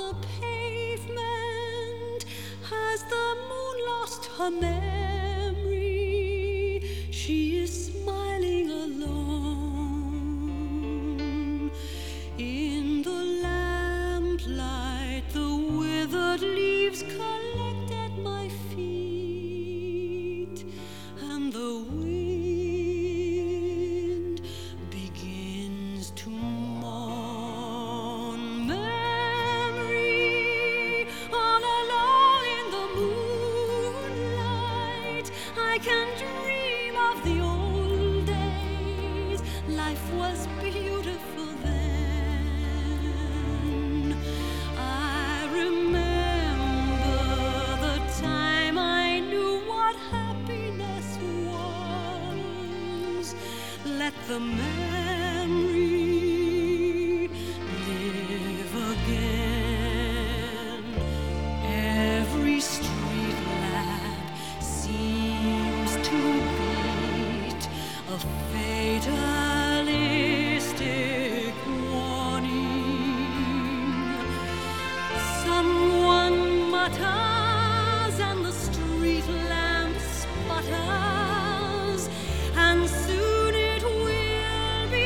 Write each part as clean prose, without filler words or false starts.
the pavement. Has the moon lost her memory? She is smiling alone. In the lamplight, the withered leaves collect at my feet, and the wind begins to mourn. Memory, all alone in the moonlight, I can dream of the old days. Life was beautiful then. I remember the time I knew what happiness was. Let the memory live again. Every street lamp seems to beat a fatalistic warning. Someone mutters and the street lamp sputters, and soon it will be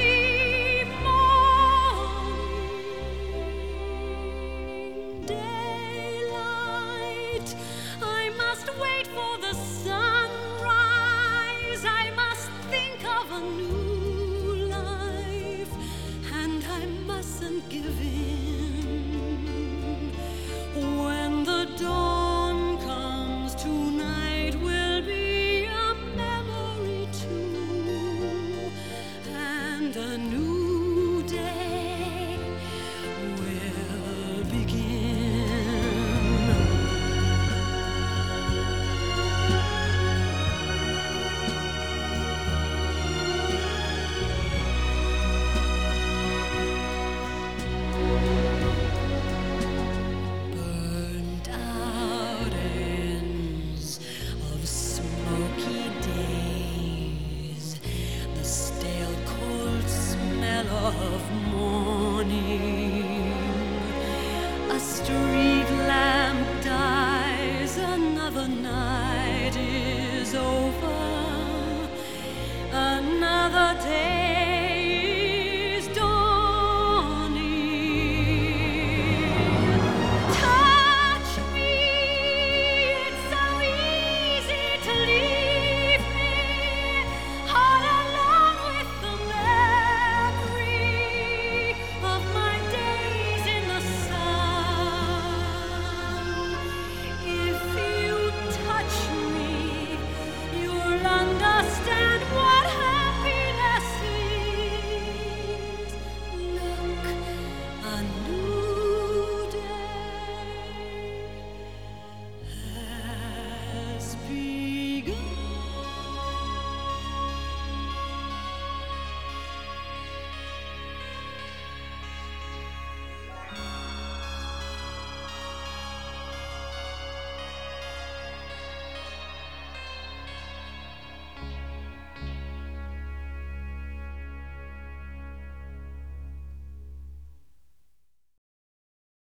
morning. Daylight, I must wait for the sunrise. I must think of a new life, and I mustn't give in. When the dawn comes, tonight will be a memory too, and a new day will begin. Burnt out ends of smoky days, the stale cold smell of morning. A street lamp dies, another night is over, another day